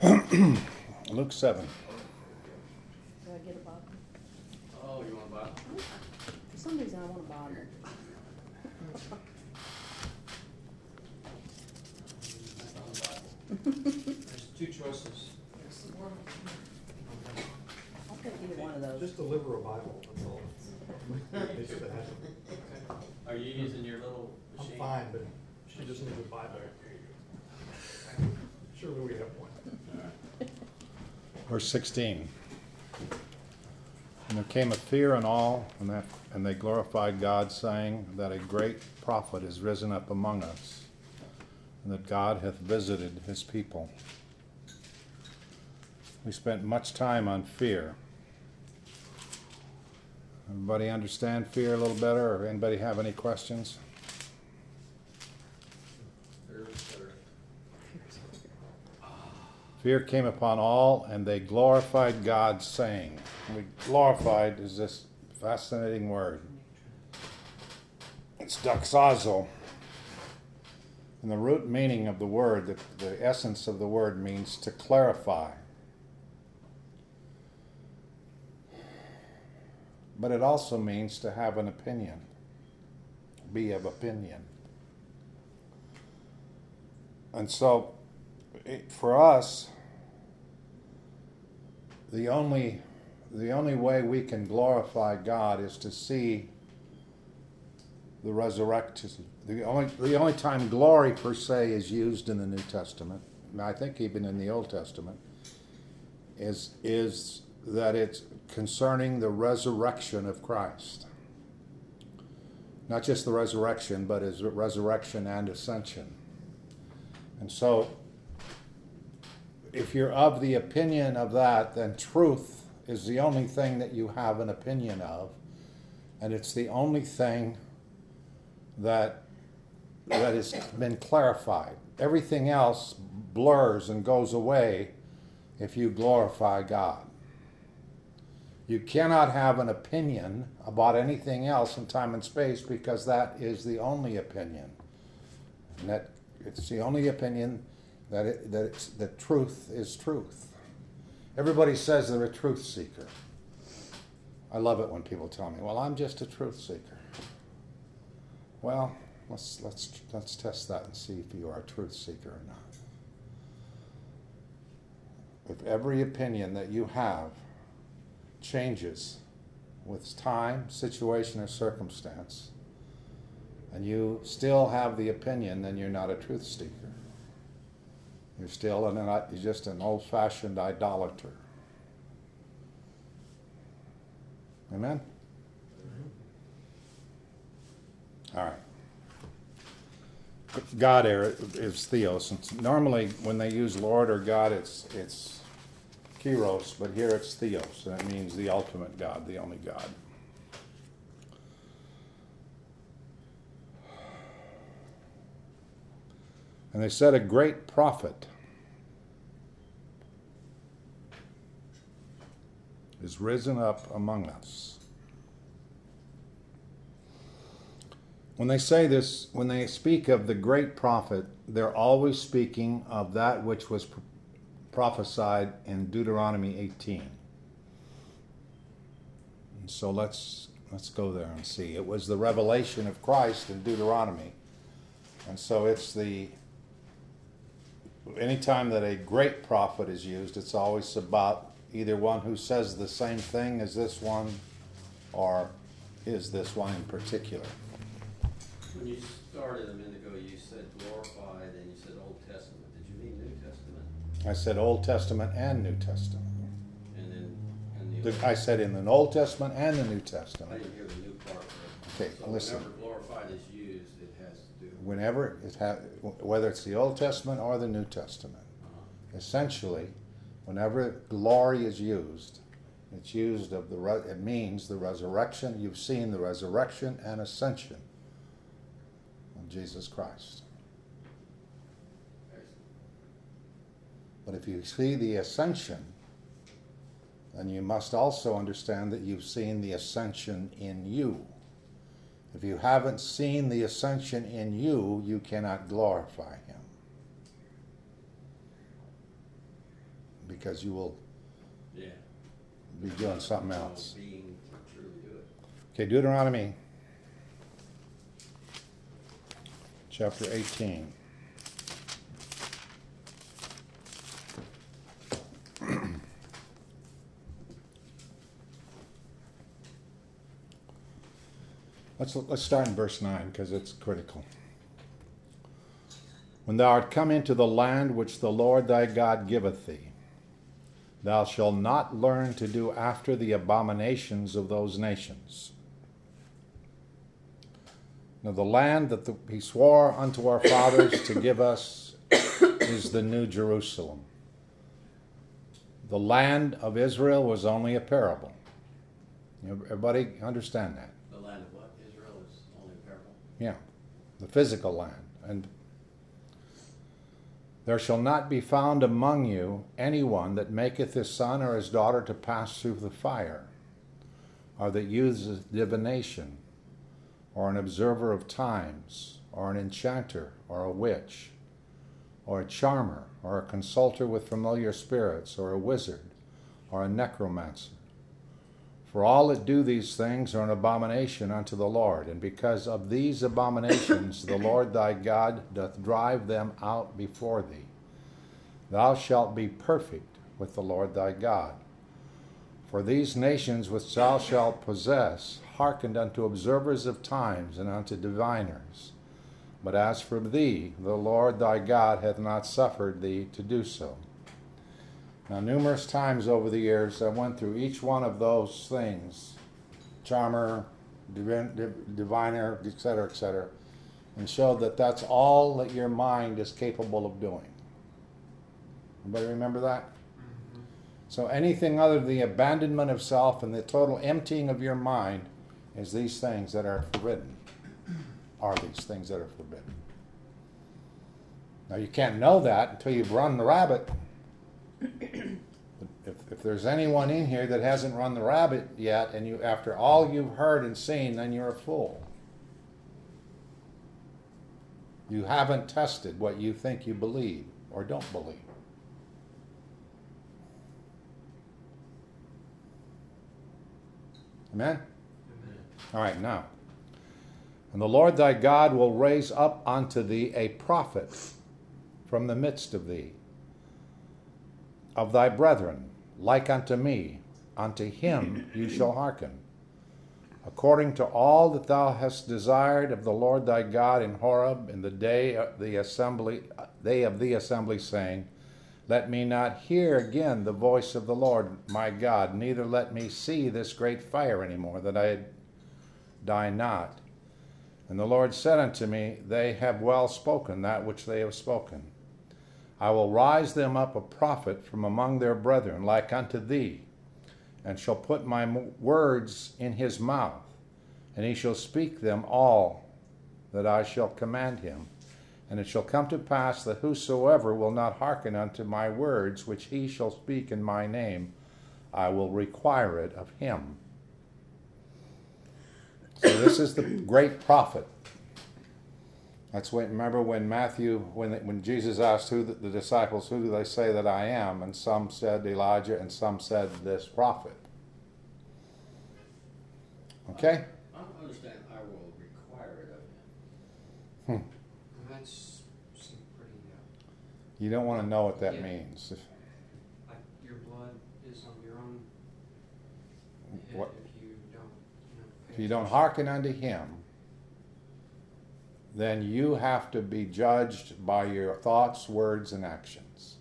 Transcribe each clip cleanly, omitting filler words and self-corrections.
Luke 7. Do I get a Bible? Oh, you want a Bible? For some reason, I want a Bible. There's two choices. I'll take either one of those. Just deliver a Bible, that's all. It's bad. Are you using your little I'm machine? fine, but she just needs a Bible. Surely we have one. Verse 16. And there came a fear in all, and they glorified God, saying that a great prophet is risen up among us, and that God hath visited his people. We spent much time on fear. Everybody understand fear a little better, or anybody have any questions? Fear came upon all, and they glorified God, saying. Glorified is this fascinating word. It's doxazo. And the root meaning of the word, the essence of the word, means to clarify. But it also means to have an opinion, be of opinion. And so, for us, the only way we can glorify God is to see the resurrection. The only time glory per se is used in the New Testament, and I think even in the Old Testament, is that it's concerning the resurrection of Christ. Not just the resurrection, but his resurrection and ascension. And so, if you're of the opinion of that, then truth is the only thing that you have an opinion of, and it's the only thing that has been clarified. Everything else blurs and goes away if you glorify God. You cannot have an opinion about anything else in time and space, because that is the only opinion. And that it's the only opinion that truth is truth. Everybody says they're a truth seeker. I love it when people tell me, "Well, I'm just a truth seeker." Well, let's test that and see if you are a truth seeker or not. If every opinion that you have changes with time, situation, or circumstance, and you still have the opinion, then you're not a truth seeker. You're still you're just an old-fashioned idolater. Amen? All right. God is theos. And normally, when they use Lord or God, it's Kyros, but here it's theos, and it means the ultimate God, the only God. And they said a great prophet is risen up among us. When they say this, when they speak of the great prophet, they're always speaking of that which was prophesied in Deuteronomy 18. And so let's go there and see. It was the revelation of Christ in Deuteronomy. And so it's anytime that a great prophet is used, it's always about either one who says the same thing as this one, or is this one in particular. When you started a minute ago, you said glorified and you said Old Testament. Did you mean New Testament? I said Old Testament and New Testament. And then I said in the Old Testament and the New I Testament. didn't hear the new part. Okay, So listen. whenever glorified is used, it has to do. Whenever whether it's the Old Testament or the New Testament, essentially, whenever glory is used, it's used it means the resurrection. You've seen the resurrection and ascension of Jesus Christ. But if you see the ascension, then you must also understand that you've seen the ascension in you. If you haven't seen the ascension in you, you cannot glorify him. because you will Yeah. be doing something else. Being to truly do it. Okay, Deuteronomy chapter 18. Let's start in verse 9 because it's critical. When thou art come into the land which the Lord thy God giveth thee, thou shalt not learn to do after the abominations of those nations. Now the land that he swore unto our fathers to give us is the New Jerusalem. The land of Israel was only a parable. Everybody understand that? The land of what? Israel is only a parable? Yeah, the physical land. And there shall not be found among you anyone that maketh his son or his daughter to pass through the fire, or that uses divination, or an observer of times, or an enchanter, or a witch, or a charmer, or a consulter with familiar spirits, or a wizard, or a necromancer. For all that do these things are an abomination unto the Lord, and because of these abominations the Lord thy God doth drive them out before thee. Thou shalt be perfect with the Lord thy God. For these nations which thou shalt possess hearkened unto observers of times and unto diviners. But as for thee, the Lord thy God hath not suffered thee to do so. Now, numerous times over the years, I went through each one of those things, charmer, diviner, etc., and showed that that's all that your mind is capable of doing. Anybody remember that? Mm-hmm. So anything other than the abandonment of self and the total emptying of your mind is these things that are forbidden, are these things that are forbidden. Now, you can't know that until you've run the rabbit. If there's anyone in here that hasn't run the rabbit yet, and you, after all you've heard and seen, then you're a fool. You haven't tested what you think you believe or don't believe. Amen? Amen. All right, now. And the Lord thy God will raise up unto thee a prophet from the midst of thee, of thy brethren, like unto me. Unto him you shall hearken, according to all that thou hast desired of the Lord thy God in Horeb in the day of the assembly, saying, Let me not hear again the voice of the Lord my God, neither let me see this great fire any more, that I die not. And the Lord said unto me, They have well spoken that which they have spoken. I will rise them up a prophet from among their brethren, like unto thee, and shall put my words in his mouth, and he shall speak them all that I shall command him. And it shall come to pass that whosoever will not hearken unto my words, which he shall speak in my name, I will require it of him. So this is the great prophet. That's what, remember when when Jesus asked the disciples, who do they say that I am? And some said Elijah, and some said this prophet. Okay? I don't understand, I will require it of him. That's seems pretty, You don't want to know what that Yeah. means. like your blood is on your own head What? if you don't, pay If you don't attention. hearken unto him, then you have to be judged by your thoughts, words, and actions.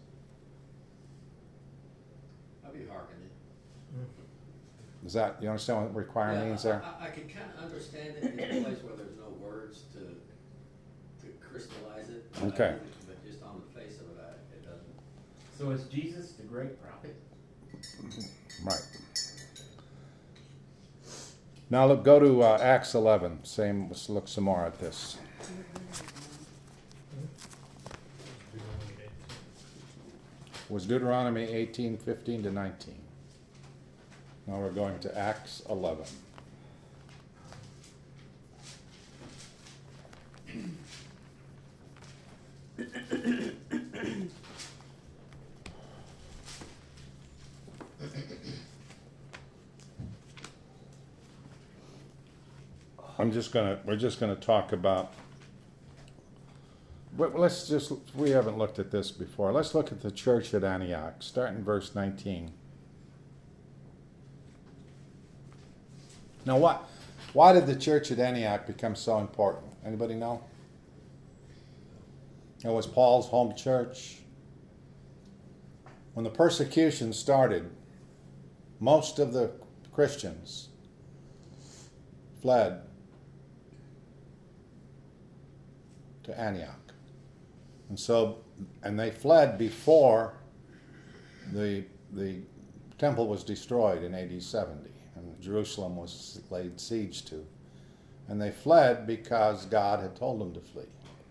I'll be hearkening. Is that, you understand what require Yeah, means there? I can kind of understand it in a place where there's no words to crystallize it. Okay. But just on the face of it, it doesn't. So is Jesus the great prophet? Right. Now look, go to Acts 11. Let's look some more at this. Was Deuteronomy 18, 15 to 19. Now we're going to Acts 11. we're just gonna talk about, we haven't looked at this before. Let's look at the church at Antioch, start in verse 19. Now why did the church at Antioch become so important? Anybody know? It was Paul's home church. When the persecution started, most of the Christians fled to Antioch. And they fled before the temple was destroyed in AD 70 and Jerusalem was laid siege to. And they fled because God had told them to flee.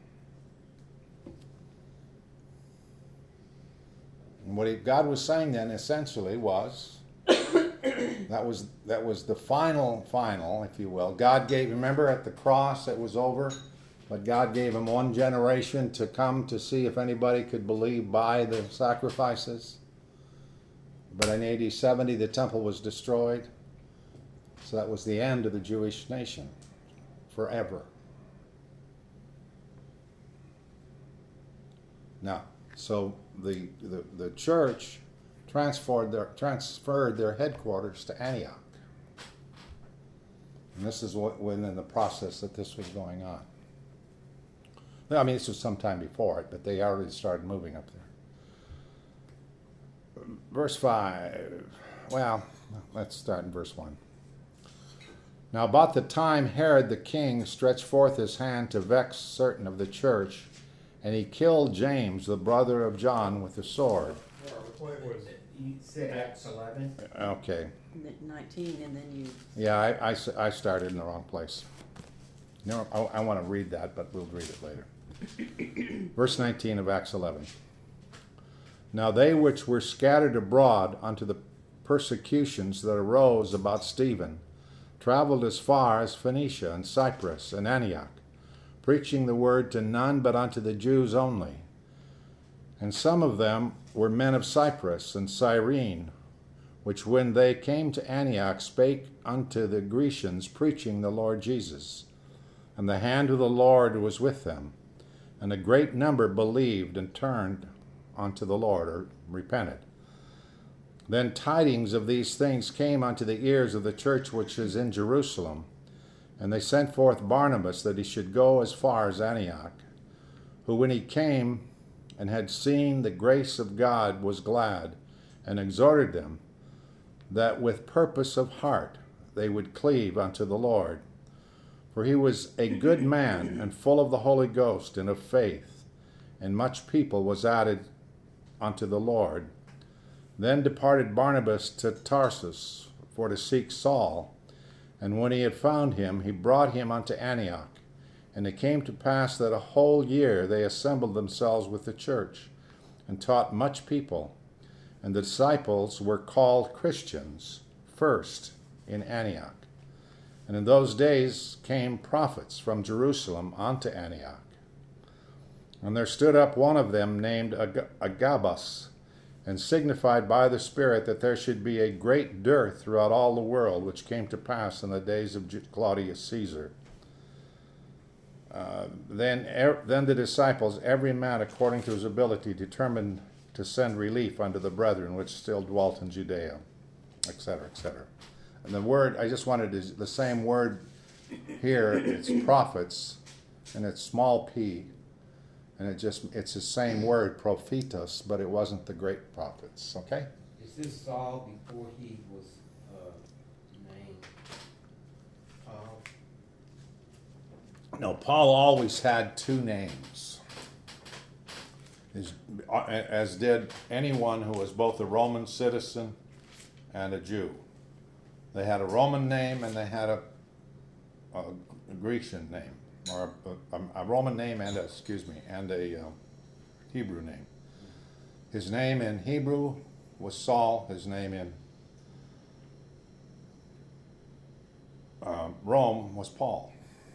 And what God was saying then essentially was, that was the final, if you will. God gave, remember at the cross it was over, but God gave him one generation to come to see if anybody could believe by the sacrifices. But in AD 70 the temple was destroyed. So that was the end of the Jewish nation forever. Now, so the church transferred their headquarters to Antioch. And this is within the process that this was going on. I mean, this was some time before it, but they already started moving up there. Verse 5. Well, let's start in verse 1. Now about the time Herod the king stretched forth his hand to vex certain of the church, and he killed James, the brother of John, with the sword. What was it? You said Acts 11? Okay. 19, and then you, Yeah, I started in the wrong place. No, I want to read that, but we'll read it later. Verse 19 of Acts 11. Now they which were scattered abroad unto the persecutions that arose about Stephen traveled as far as Phoenicia and Cyprus and Antioch, preaching the word to none but unto the Jews only. And some of them were men of Cyprus and Cyrene, which when they came to Antioch spake unto the Grecians, preaching the Lord Jesus. And the hand of the Lord was with them. And a great number believed and turned unto the Lord, or repented. Then tidings of these things came unto the ears of the church which is in Jerusalem. And they sent forth Barnabas that he should go as far as Antioch, who when he came and had seen the grace of God was glad, and exhorted them that with purpose of heart they would cleave unto the Lord. For he was a good man, and full of the Holy Ghost and of faith, and much people was added unto the Lord. Then departed Barnabas to Tarsus for to seek Saul, and when he had found him, he brought him unto Antioch. And it came to pass that a whole year they assembled themselves with the church, and taught much people. And the disciples were called Christians first in Antioch. And in those days came prophets from Jerusalem unto Antioch. And there stood up one of them named Agabus, and signified by the Spirit that there should be a great dearth throughout all the world, which came to pass in the days of Claudius Caesar. Then the disciples, every man according to his ability, determined to send relief unto the brethren which still dwelt in Judea, etc., etc. And the word, I just wanted the same word here, it's prophets, and it's small p, and it's the same word, prophetos, but it wasn't the great prophets, okay? Is this Saul before he was named Paul? No, Paul always had two names, as did anyone who was both a Roman citizen and a Jew. They had a Roman name and they had a Grecian name, or a Roman name and a Hebrew name. His name in Hebrew was Saul. His name in Rome was Paul.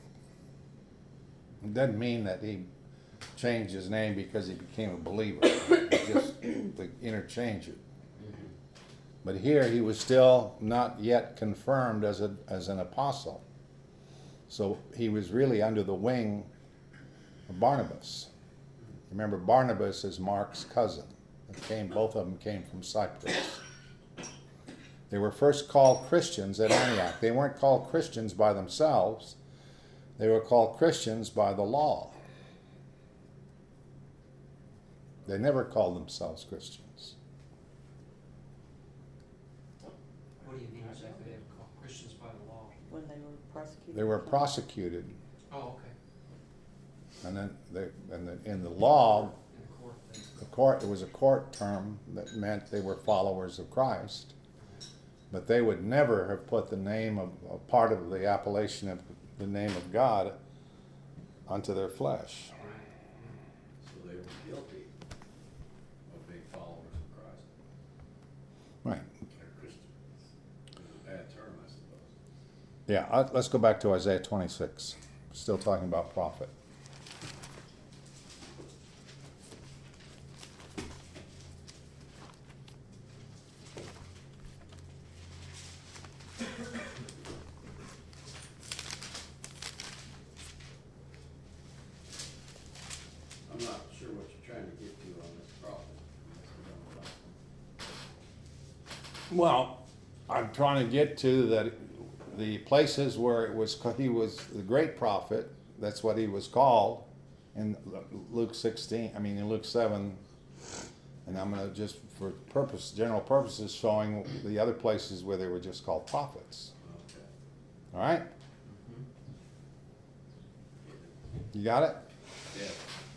It doesn't mean that he changed his name because he became a believer. It's just to interchange it. But here he was still not yet confirmed as an apostle. So he was really under the wing of Barnabas. Remember, Barnabas is Mark's cousin. Both of them came from Cyprus. They were first called Christians at Antioch. They weren't called Christians by themselves. They were called Christians by the law. They never called themselves Christians. What do you mean exactly? They were called Christians by the law? When they were prosecuted. They were prosecuted, Oh, okay. and then in the law, In the court then. it was a court term that meant they were followers of Christ. But they would never have put the name of a part of the appellation of the name of God unto their flesh. So they were guilty of being followers of Christ. Right. They're Christians. It's a bad term, I suppose. Yeah, let's go back to Isaiah 26. Still talking about prophet. I'm not sure what you're trying to get to on this prophet. Well, I'm trying to get to that the places where he was the great prophet, that's what he was called in Luke 16, in Luke 7, and I'm going to just for general purposes showing the other places where they were just called prophets. Okay. All right? You got it? Yeah.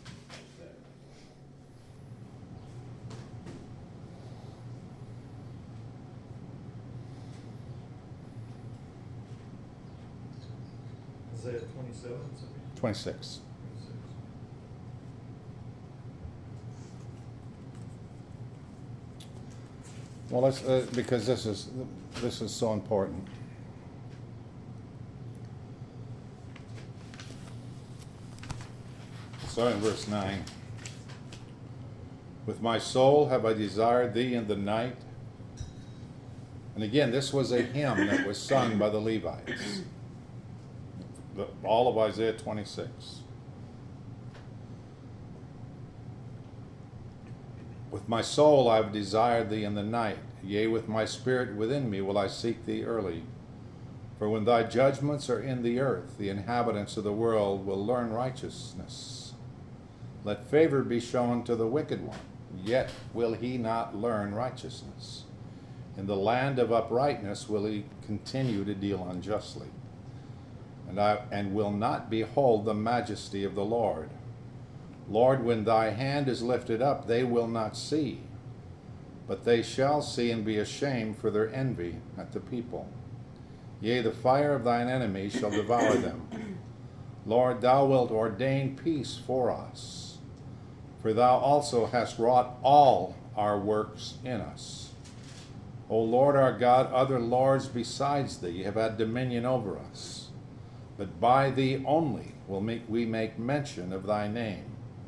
Isaiah 27, 26. 26. Well, let's because this is so important. Starting in verse 9. With my soul have I desired thee in the night. And again, this was a hymn that was sung by the Levites. All of Isaiah 26. With my soul I have desired thee in the night. Yea, with my spirit within me will I seek thee early. For when thy judgments are in the earth, the inhabitants of the world will learn righteousness. Let favor be shown to the wicked one, yet will he not learn righteousness. In the land of uprightness will he continue to deal unjustly, and will not behold the majesty of the Lord. Lord, when thy hand is lifted up, they will not see, but they shall see and be ashamed for their envy at the people. Yea, the fire of thine enemies shall devour them. Lord, thou wilt ordain peace for us, for thou also hast wrought all our works in us. O Lord our God, other lords besides thee have had dominion over us, but by thee only will we make mention of thy name.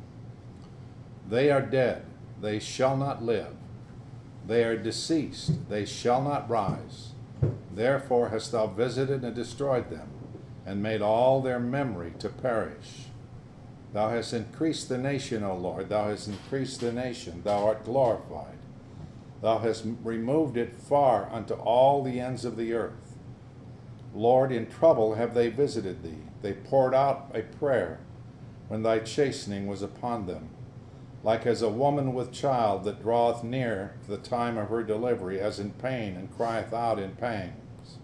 They are dead, they shall not live. They are deceased, they shall not rise. Therefore hast thou visited and destroyed them, and made all their memory to perish. Thou hast increased the nation, O Lord, thou hast increased the nation, thou art glorified. Thou hast removed it far unto all the ends of the earth. Lord, in trouble have they visited thee. They poured out a prayer when thy chastening was upon them. Like as a woman with child that draweth near to the time of her delivery, as in pain, and crieth out in pangs.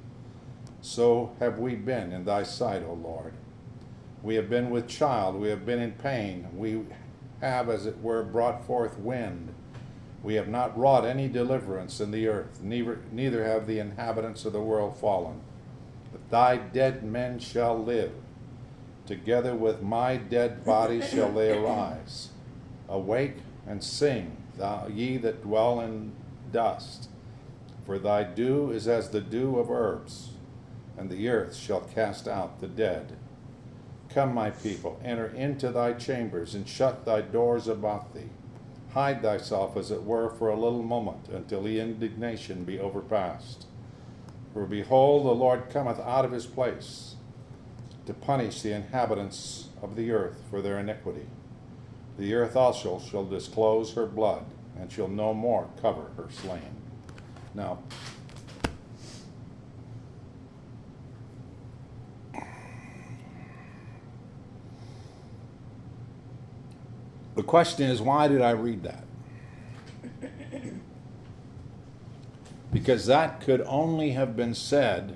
So have we been in thy sight, O Lord. We have been with child, we have been in pain, we have, as it were, brought forth wind. We have not wrought any deliverance in the earth, neither have the inhabitants of the world fallen. But thy dead men shall live. Together with my dead body shall they arise. Awake and sing, ye that dwell in dust. For thy dew is as the dew of herbs, and the earth shall cast out the dead. Come, my people, enter into thy chambers, and shut thy doors about thee. Hide thyself, as it were, for a little moment, until the indignation be overpast. For behold, the Lord cometh out of his place, to punish the inhabitants of the earth for their iniquity. The earth also shall disclose her blood, and shall no more cover her slain. Now, the question is, why did I read that? Because that could only have been said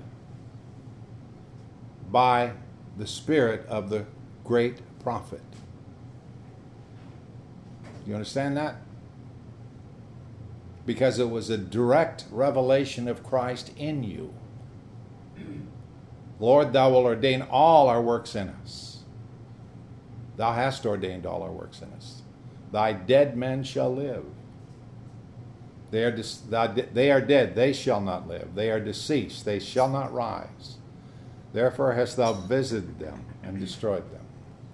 by the spirit of the great prophet. You understand that? Because it was a direct revelation of Christ in you. Lord, thou wilt ordain all our works in us. Thou hast ordained all our works in us. Thy dead men shall live. They are dead, they shall not live. They are deceased, they shall not rise. Therefore hast thou visited them and destroyed them.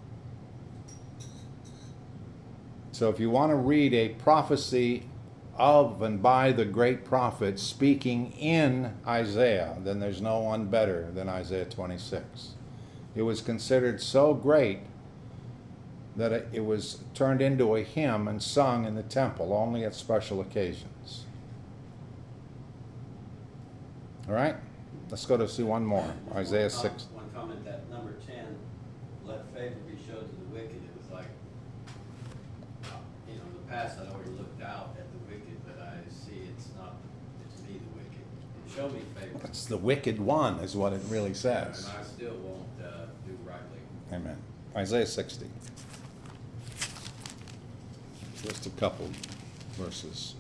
So if you want to read a prophecy of and by the great prophet speaking in Isaiah, then there's no one better than Isaiah 26. It was considered so great that it was turned into a hymn and sung in the temple only at special occasions. All right? Let's go to see one more. Isaiah 6. One comment, that number 10, let favor be showed to the wicked. It was like, in the past I'd already looked out at the wicked, but I see it's me the wicked. Show me favor. It's the wicked one is what it really says. And I still won't do rightly. Amen. Isaiah 60. Just a couple verses.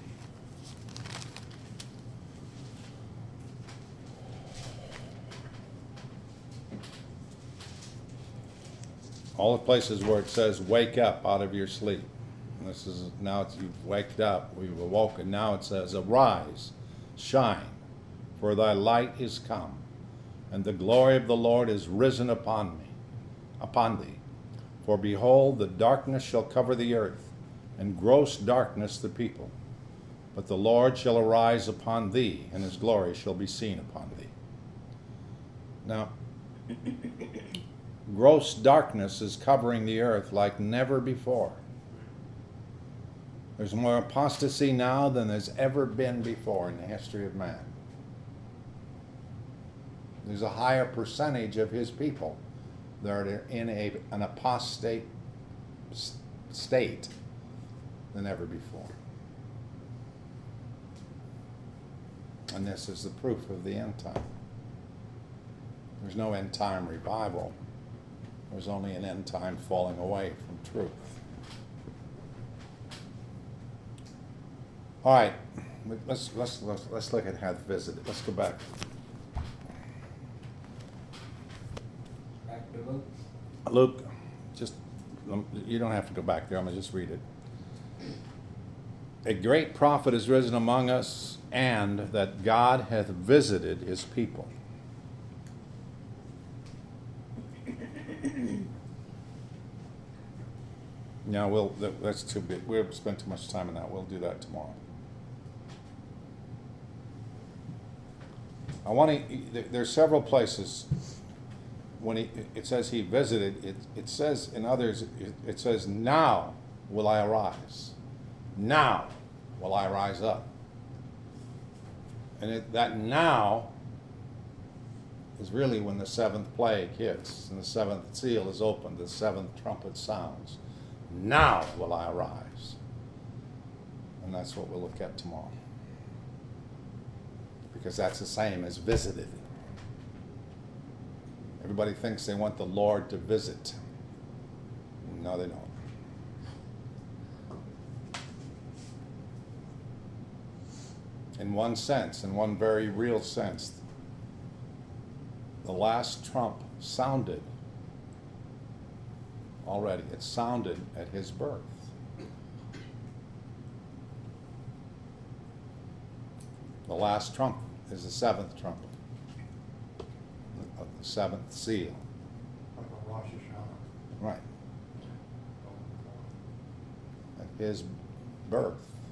All the places where it says, wake up out of your sleep. And this is, now it's, you've waked up, we've awoken. Now it says, arise, shine, for thy light is come, and the glory of the Lord is risen upon thee. For behold, the darkness shall cover the earth, and gross darkness the people. But the Lord shall arise upon thee, and his glory shall be seen upon thee. Now, gross darkness is covering the earth like never before. There's more apostasy now than there's ever been before in the history of man. There's a higher percentage of his people that are in an apostate state than ever before. And this is the proof of the end time. There's no end time revival. There's only an end time falling away from truth. All right, let's look at hath visited. Let's go back. Back to Luke. Luke, just you don't have to go back there. I'm gonna just read it. A great prophet is risen among us, and that God hath visited his people. Now that's too big. We'll spend too much time on that. We'll do that tomorrow. There's several places when it says he visited. It says in others. It says, now will I arise. Now will I rise up. And that now is really when the seventh plague hits and the seventh seal is opened, the seventh trumpet sounds. Now will I arise. And that's what we'll look at tomorrow. Because that's the same as visited. Everybody thinks they want the Lord to visit. No, they don't. In one sense, in one very real sense, the last trump sounded already. It sounded at his birth. The last trump is the seventh trumpet of the seventh seal. Like a Rosh Hashanah. Right. At his birth,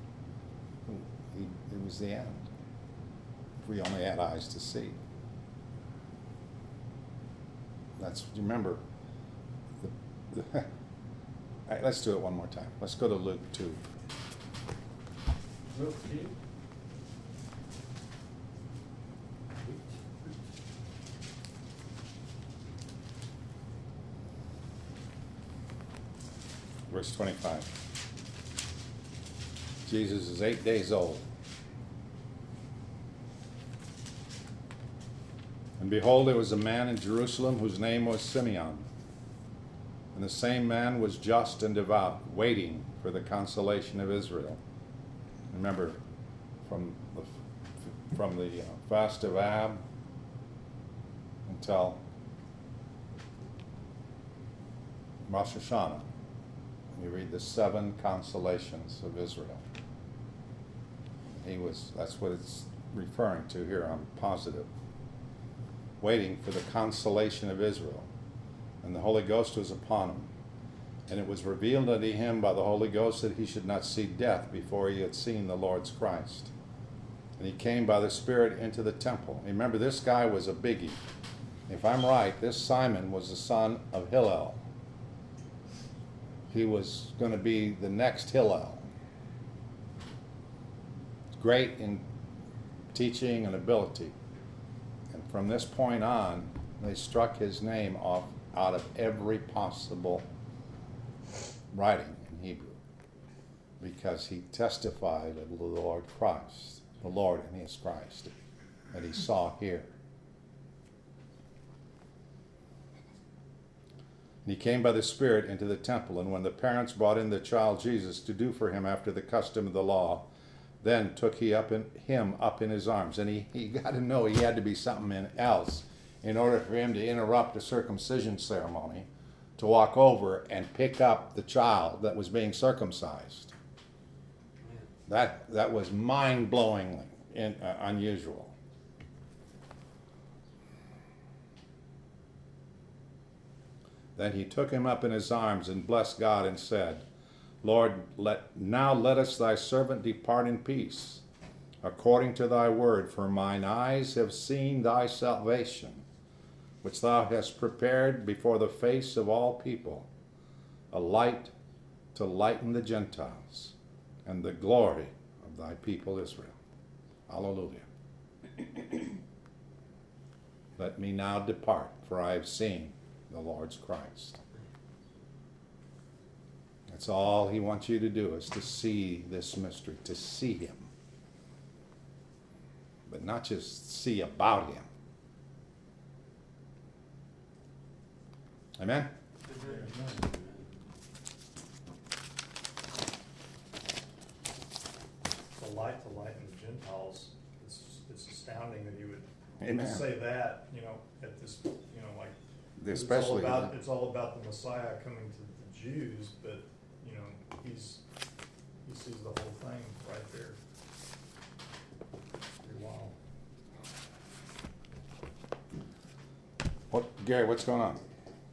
it was the end. If we only had eyes to see. That's, remember, all right, let's do it one more time. Let's go to Luke 2. Luke 2. Verse 25. Jesus is 8 days old. And behold, there was a man in Jerusalem whose name was Simeon. And the same man was just and devout, waiting for the consolation of Israel. Remember, from the fast of Ab until Rosh Hashanah, you read the 7 consolations of Israel. That's what it's referring to here, I'm positive. Waiting for the consolation of Israel. And the Holy Ghost was upon him. And it was revealed unto him by the Holy Ghost that he should not see death before he had seen the Lord's Christ. And he came by the Spirit into the temple. Remember, this guy was a biggie. If I'm right, this Simon was the son of Hillel. He was going to be the next Hillel. Great in teaching and ability. And from this point on, they struck his name off out of every possible writing in Hebrew, because he testified of the Lord Christ, the Lord and his Christ, that he saw here. And he came by the Spirit into the temple, and when the parents brought in the child Jesus to do for him after the custom of the law, then took him up in his arms. And he got to know he had to be something else in order for him to interrupt the circumcision ceremony, to walk over and pick up the child that was being circumcised. That was mind-blowingly unusual. Then he took him up in his arms and blessed God and said, Lord, let us thy servant depart in peace, according to thy word, for mine eyes have seen thy salvation, which thou hast prepared before the face of all people, a light to lighten the Gentiles, and the glory of thy people Israel. Hallelujah. Let me now depart, for I have seen the Lord's Christ. That's all he wants you to do, is to see this mystery, to see him. But not just see about him. Amen? The light to lighten the Gentiles, it's astounding that he would Amen. say that, at this, like, Especially it's all about the Messiah coming to the Jews, but, he sees the whole thing right there. Pretty wild. Gary, what's going on?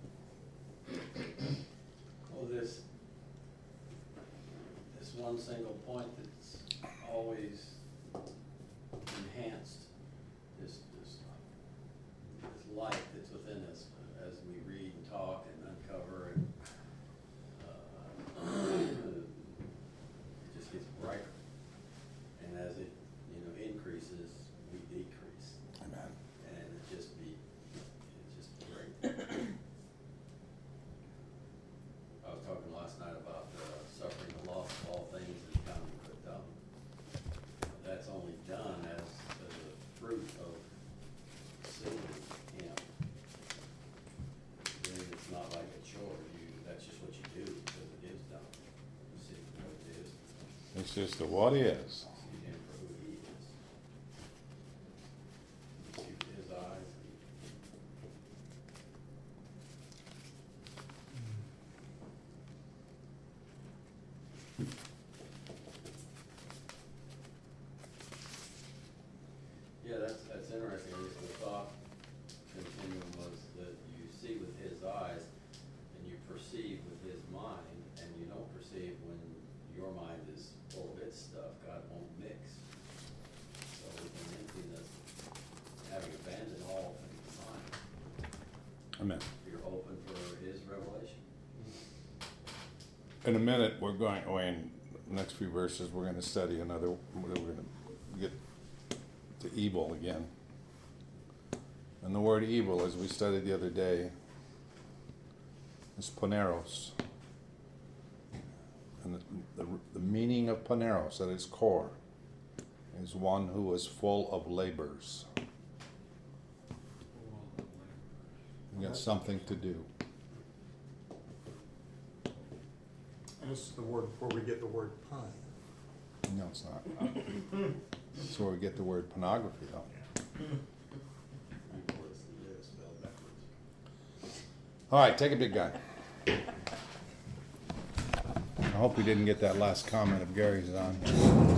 Well, this one single point that's always enhanced this light that's within us as we read and talk and uncover, and it just gets brighter. And as it increases, we decrease. Amen. And it's just great. I was talking last night about suffering the loss of all things that come, but that's only done as a fruit of seeing him. Then it's not like a chore. That's just what you do because it is done. You see what it is. It's just the what is. See him for who he is. You see with his eyes. Yeah, that's interesting. At least the thought continuum was that you see with his eyes and you perceive with his mind, and you don't perceive when your mind is full of its stuff. God won't mix. So in emptiness, having abandoned all things of mind, Amen. In a minute, we're going, in the next few verses, we're gonna study another, we're gonna get to evil again. And the word evil, as we studied the other day, is poneros. And the meaning of poneros at its core is one who is full of labors. You got something to do. And this is the word, where we get the word pun. No, it's not. That's where we get the word pornography, though. All right, take a big guy. I hope we didn't get that last comment of Gary's on.